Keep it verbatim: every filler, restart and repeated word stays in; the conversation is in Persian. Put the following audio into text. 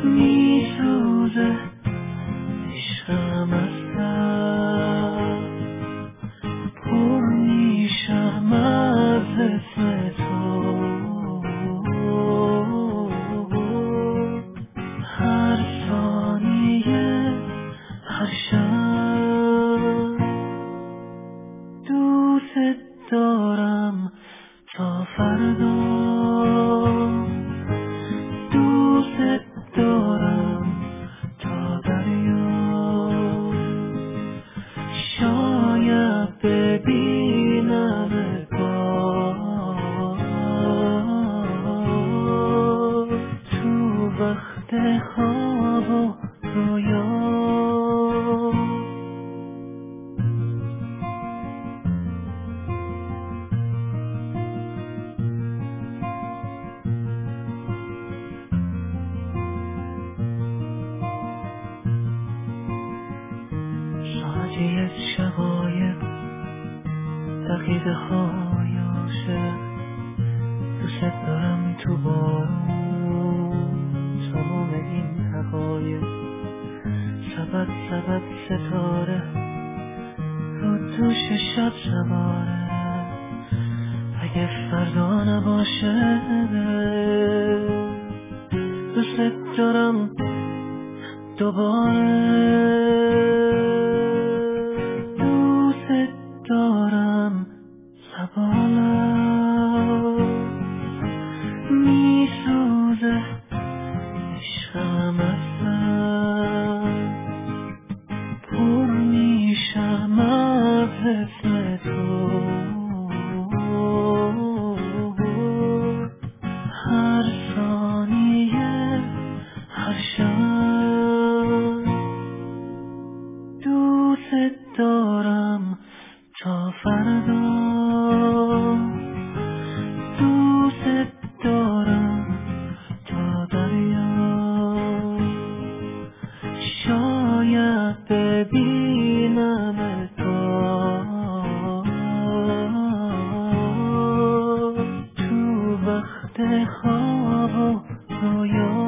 میسوزه عشقم از سر، پر میشم از اسم تو. هر ثانیه هر شب دوست دارم تا فردا، دوست دارم تا دریا، شاید ببینم باز تو وقت خواب و رویا. ساعتی از شقایق، دقیقه های عاشق، دوست دارم تو بارون تمام این حقایق. سبد سبد ستاره رو دوش شب سواره، اگه فردا نباشه دوست دارم دوباره. دوست دارم زبانم میسوزه عشقم از سر، پر میشم از اسم تو. هر ثانیه هر شب دوست دارم تا فردا، دوست دارم تا دریا، شاید ببینم باز تو وقت خواب و رویا.